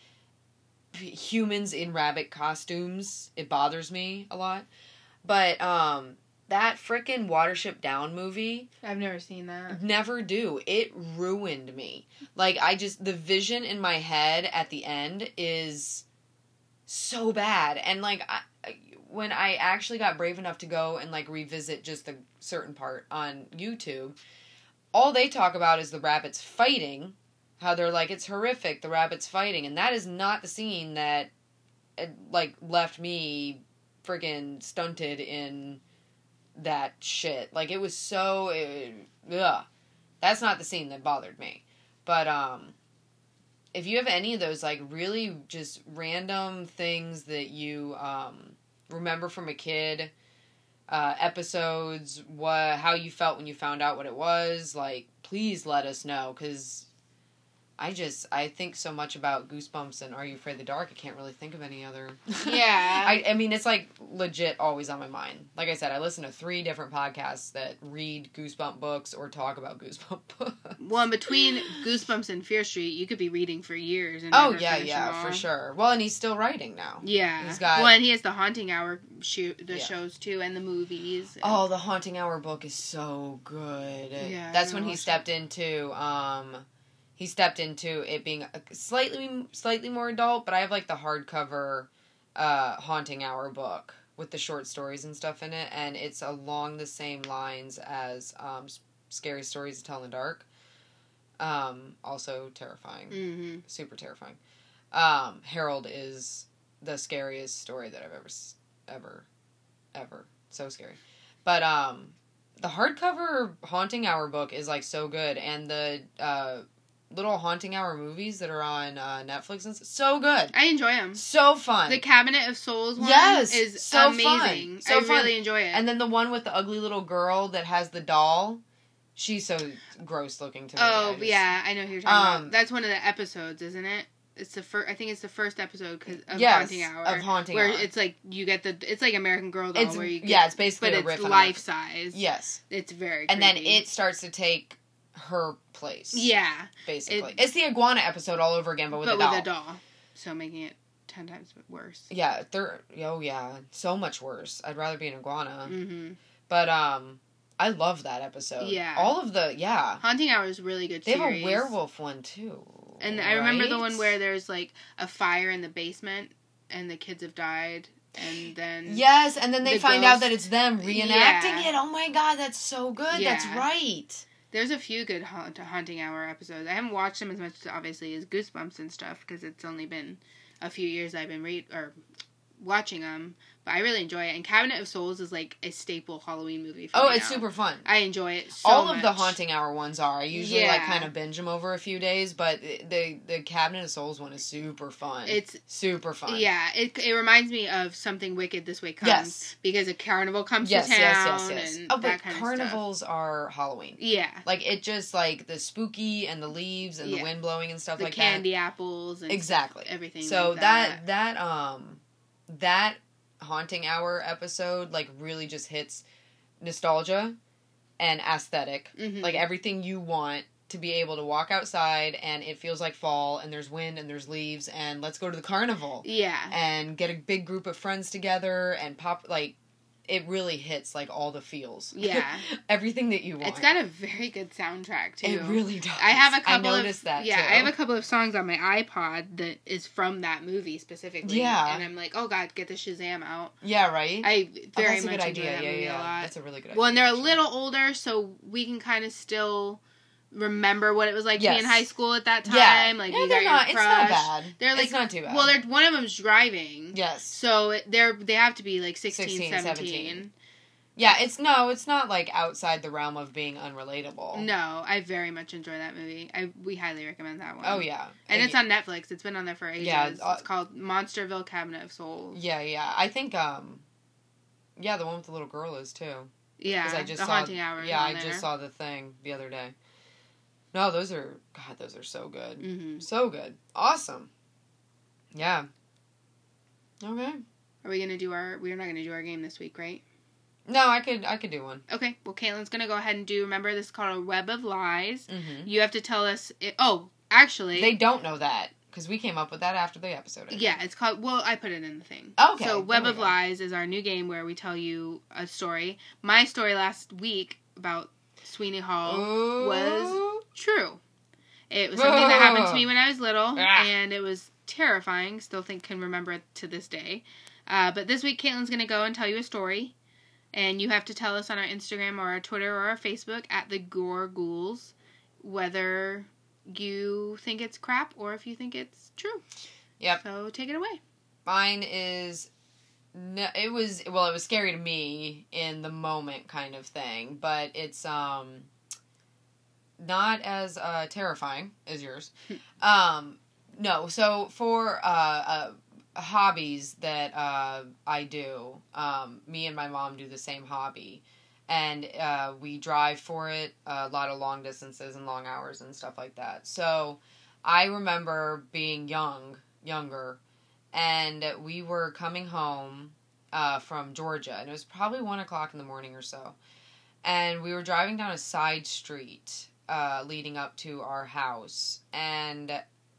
humans in rabbit costumes. It bothers me a lot. But um that frickin' Watership Down movie, I've never seen that. never do. It ruined me. Like, I just, the vision in my head at the end is so bad. And, like, I, when I actually got brave enough to go and, like, revisit just the certain part on YouTube, all they talk about is the rabbits fighting. How they're like, it's horrific, the rabbits fighting. And that is not the scene that, like, left me friggin' stunted in that shit. Like, it was so, it, ugh. That's not the scene that bothered me. But, um, if you have any of those, like, really just random things that you, um, remember from a kid, uh, episodes, what, how you felt when you found out what it was, like, please let us know, because I just, I think so much about Goosebumps and Are You Afraid of the Dark, I can't really think of any other. Yeah. I, I mean, it's, like, legit always on my mind. Like I said, I listen to three different podcasts that read Goosebump books or talk about Goosebump books. Well, in between Goosebumps and Fear Street, you could be reading for years. And Oh, never yeah, finish yeah, them all. for sure. Well, and he's still writing now. Yeah. He's got... Well, and he has the Haunting Hour shoot, the Yeah. shows, too, and the movies. Oh, the Haunting Hour book is so good. Yeah, That's I when he watched stepped into, um... He stepped into it being a slightly slightly more adult, but I have, like, the hardcover uh, Haunting Hour book with the short stories and stuff in it, and it's along the same lines as um, Scary Stories to Tell in the Dark. Um, also terrifying. Mm-hmm. Super terrifying. Um, Harold is the scariest story that I've ever, ever, ever. So scary. But, um, the hardcover Haunting Hour book is, like, so good, and the, uh... little Haunting Hour movies that are on uh, Netflix and stuff. So good. I enjoy them. So fun. The Cabinet of Souls one yes, is so amazing. Fun. So I fun. really enjoy it. And then the one with the ugly little girl that has the doll. She's so gross looking to me. Oh, I just, yeah. I know who you're talking um, about. That's one of the episodes, isn't it? It's the first. I think it's the first episode cause of yes, Haunting Hour. of Haunting where Hour. Where it's like, you get the... It's like American Girl doll It's, where you get... yeah, it's basically but a it's riff on life it. size. Yes. It's very And creepy. then it starts to take her place. Yeah. Basically. It, it's the iguana episode all over again, but with but a doll. with a doll. So making it ten times worse. Yeah. They're, oh, yeah. So much worse. I'd rather be an iguana. Mm-hmm. But, um... I love that episode. Yeah. All of the, yeah. Haunting Hour is a really good They series. have a werewolf one, too. And right? I remember the one where there's, like, a fire in the basement, and the kids have died, and then... Yes, and then they the find ghost, out that it's them reenacting yeah. it. Oh my god, that's so good. Yeah. That's right. There's a few good haunt, Haunting Hour episodes. I haven't watched them as much, obviously, as Goosebumps and stuff, because it's only been a few years I've been read or watching them. But I really enjoy it. And Cabinet of Souls is like a staple Halloween movie for Oh, me it's now. super fun. I enjoy it so All much. of the Haunting Hour ones are. I usually Yeah. like kind of binge them over a few days, but the the Cabinet of Souls one is super fun. It's super fun. Yeah, it it reminds me of Something Wicked This Way Comes. Yes. Because a carnival comes Yes, to town yes, yes, yes. and Oh, that but kind carnivals of stuff. are Halloween. Yeah. Like, it just, like, the spooky and the leaves and Yeah. the wind blowing and stuff The like candy apples and Exactly. everything So like that. that, that, um, that Haunting Hour episode, like, really just hits nostalgia and aesthetic. Mhm. Like, everything you want to be able to walk outside and it feels like fall and there's wind and there's leaves and let's go to the carnival. Yeah. And get a big group of friends together and pop, like, it really hits, like, all the feels. Yeah. Everything that you want. It's got a very good soundtrack, too. It really does. I have a couple I noticed of, that, yeah, too. I have a couple of songs on my iPod that is from that movie specifically. Yeah. And I'm like, oh god, get the Shazam out. Yeah, right? I Oh, very that's a much good enjoy idea. that Yeah, movie yeah. a lot. That's a really good idea. Well, and they're a actually. little older, so we can kind of still remember what it was like Yes. to be in high school at that time. Yeah. Like, yeah, you they're got not, your it's not crush. bad. They're like, it's not too bad. well, they're one of them's driving. Yes. So they're they have to be like sixteen, sixteen, seventeen. seventeen. Yeah, it's, no, it's not, like, outside the realm of being unrelatable. No, I very much enjoy that movie. I We highly recommend that one. Oh, yeah. And it's on Netflix. It's been on there for ages. Yeah, uh, it's called Monsterville Cabinet of Souls. Yeah, yeah. I think, um... yeah, the one with the little girl is, too. Yeah, 'Cause I just the saw, Haunting Hour. Yeah, on I there. just saw the thing the other day. No, those are... God, those are so good. Mm-hmm. So good. Awesome. Yeah. Okay. Are we gonna do our? We're not gonna do our game this week, right? No, I could I could do one. Okay. Well, Caitlin's gonna go ahead and do. Remember, this is called a Web of Lies. Mm-hmm. You have to tell us. It, oh, actually, They don't know that, because we came up with that after the episode. I think. yeah, it's called. Well, I put it in the thing. Okay. So, Web there we of go. Lies is our new game where we tell you a story. My story last week about Sweeney Hall Ooh. was true. It was something that happened to me when I was little, Ah. and it was terrifying. Still think can remember it to this day. Uh, but this week, Caitlin's going to go and tell you a story, and you have to tell us on our Instagram or our Twitter or our Facebook at the Gore Ghouls whether you think it's crap or if you think it's true. Yep. So take it away. Mine is... No, it was... Well, it was scary to me in the moment kind of thing, but it's, um... not as uh, terrifying as yours. um, no, so for uh, uh, hobbies that uh, I do, um, me and my mom do the same hobby. And uh, we drive for it, a lot of long distances and long hours and stuff like that. So I remember being young, younger, and we were coming home uh, from Georgia. And it was probably one o'clock in the morning or so. And we were driving down a side street uh, leading up to our house. And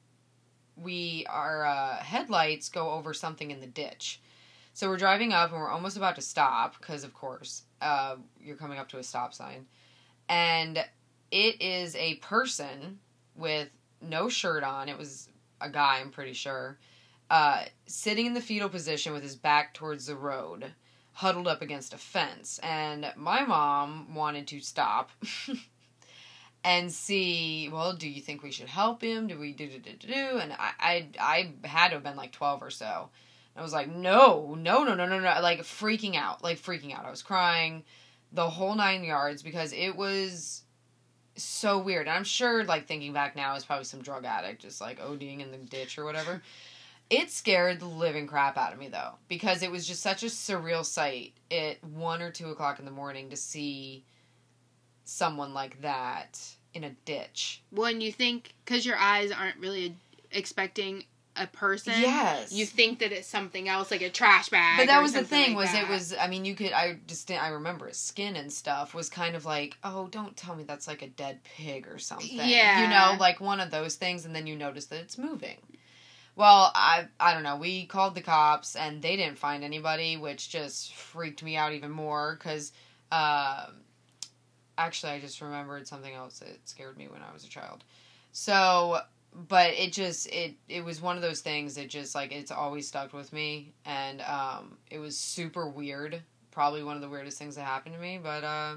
we our uh, headlights go over something in the ditch. So we're driving up and we're almost about to stop because, of course, uh, you're coming up to a stop sign. And it is a person with no shirt on. It was a guy, I'm pretty sure, uh, sitting in the fetal position with his back towards the road, huddled up against a fence. And my mom wanted to stop and see, well, do you think we should help him? Do we do, do, do, do, do? And I, I, I had to have been like twelve or so. I was like, no, no, no, no, no, no, like freaking out, like freaking out. I was crying the whole nine yards because it was so weird. And I'm sure, like, thinking back now, it's probably some drug addict just, like, ODing in the ditch or whatever. It scared the living crap out of me, though, because it was just such a surreal sight at one or two o'clock in the morning to see someone like that in a ditch. When you think, because your eyes aren't really expecting a person. Yes. You think that it's something else, like a trash bag. But that was the thing, like was that. it was, I mean, you could, I just, I remember his skin and stuff was kind of like, oh, don't tell me that's like a dead pig or something. Yeah. You know, like one of those things, and then you notice that it's moving. Well, I, I don't know, we called the cops, and they didn't find anybody, which just freaked me out even more, because, uh, actually, I just remembered something else that scared me when I was a child. So... But it just, it, it was one of those things that just, like, it's always stuck with me. And, um, it was super weird. Probably one of the weirdest things that happened to me. But, uh,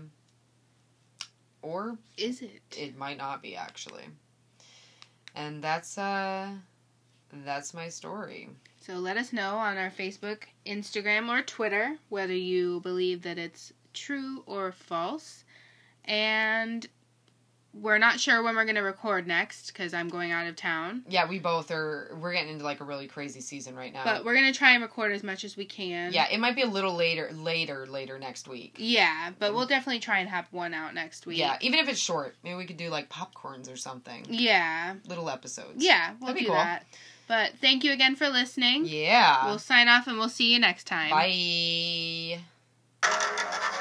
or... Is it? It might not be, actually. And that's, uh, that's my story. So let us know on our Facebook, Instagram, or Twitter whether you believe that it's true or false. And... We're not sure when we're going to record next, because I'm going out of town. Yeah, we both are, we're getting into, like, a really crazy season right now. But we're going to try and record as much as we can. Yeah, it might be a little later, later, later next week. Yeah, but we'll definitely try and have one out next week. Yeah, even if it's short. Maybe we could do, like, popcorns or something. Yeah. Little episodes. Yeah, we'll That'd be do cool. that. But thank you again for listening. Yeah. We'll sign off and we'll see you next time. Bye.